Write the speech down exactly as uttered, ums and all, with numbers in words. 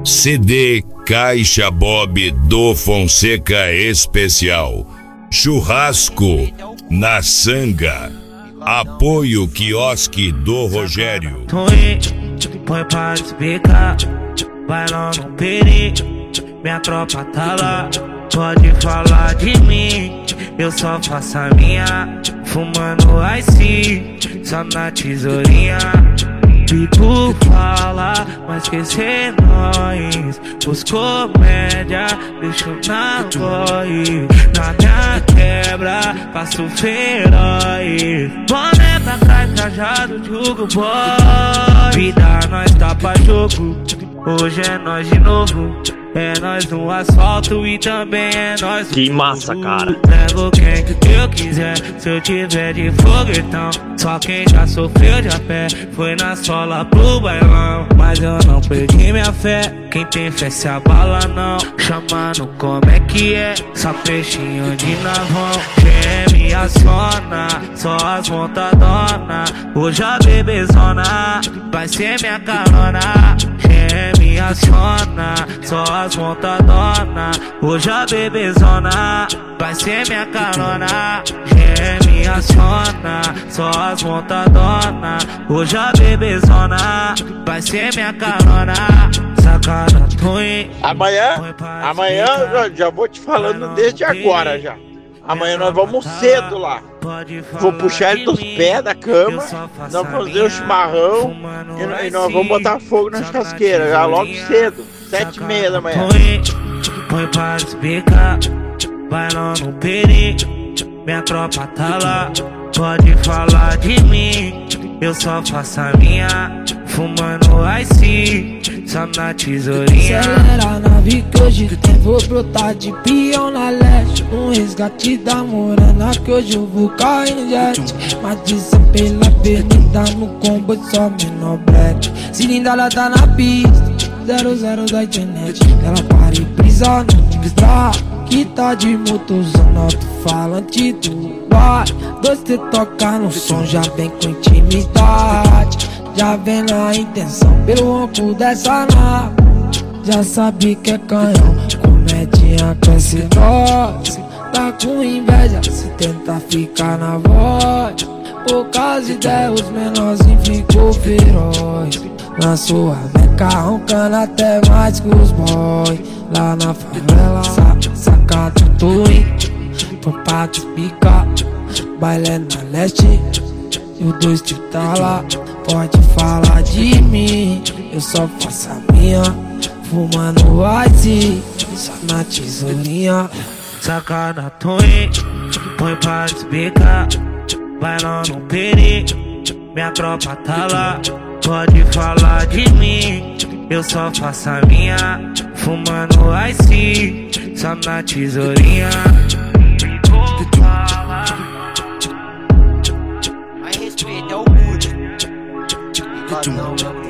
C D Caixa Bob do Fonseca Especial. Churrasco na Sanga. Apoio Quiosque do Rogério. Põe pra explicar, vai lá no peri. Minha tropa tá lá, pode falar de mim. Eu só faço a minha, fumando ice, só na tesourinha. E tu fala, mas esquecer nós. Os comédia, deixo na voz. Na minha quebra, faço feroz. Boné pra trás, trajado, jogo boy. Vida, nós tá pra jogo. Hoje é nós de novo. É nós no asfalto e também é nós. Que massa, cara. Levo quem que eu quiser. Se eu tiver de foguetão, só quem já sofreu de a pé foi na sola pro bailão. Mas eu não perdi minha fé. Quem tem fé se abala não. Chamando como é que é. Só peixinho de navão. Quem me aciona, só as montadonas. Hoje a bebezona vai ser minha carona. Quem me aciona, só as montadonas. Hoje a bebezona vai ser minha carona. Quem me aciona, só as montadonas. Hoje a bebezona vai ser minha carona. Sacada, twin. Amanhã, amanhã eu já vou te falando desde agora já. Amanhã nós vamos cedo lá. Vou puxar ele dos pés da cama. Nós vamos fazer o chimarrão e, e nós vamos botar fogo na churrasqueira já logo cedo, sete e meia da manhã. Põe pra explicar, vai lá no peri. Minha tropa tá lá, pode falar de mim. Eu só faço a minha, fumando ice, só na tesourinha. Acelera a nave que hoje tem, vou brotar de peão na leste. Um resgate da morena que hoje eu vou cair no jet. Mas disse pela avenida no combo só menor black. Cilindrada tá na pista, zero zero da internet. Ela para e brisa no Vistra, que tá de motozão alto-falante do bar. Dois te tocar no som, já vem com intimidade. Já vem na intenção, pelo ronco dessa nave. Já sabe que é canhão, comedinha cresce nós. Tá com inveja, se tenta ficar na voz. Poucas ideias, os menorzinhos ficou feroz. Na sua beca roncando até mais que os boys. Lá na favela, sa sacado twin. Pra pica, baile na leste. E o dois te tá lá, pode falar de mim. Eu só faço a minha, fumando ice, só na tesourinha. Sacada twin, põe pra explicar, vai lá no peri. Minha tropa tá lá, pode falar de mim. Eu só faço a minha, fumando ice, só na tesourinha. Mas respeita é o mudo.